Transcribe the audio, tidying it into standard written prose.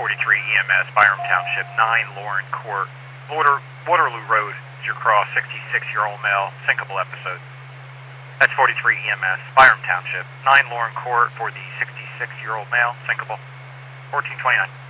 43 EMS, Byram Township, 9 Lauren Court, Waterloo Road, is your cross, 66-year-old male, syncopal episode. That's 43 EMS, Byram Township, 9 Lauren Court for the 66-year-old male, syncopal, 1429.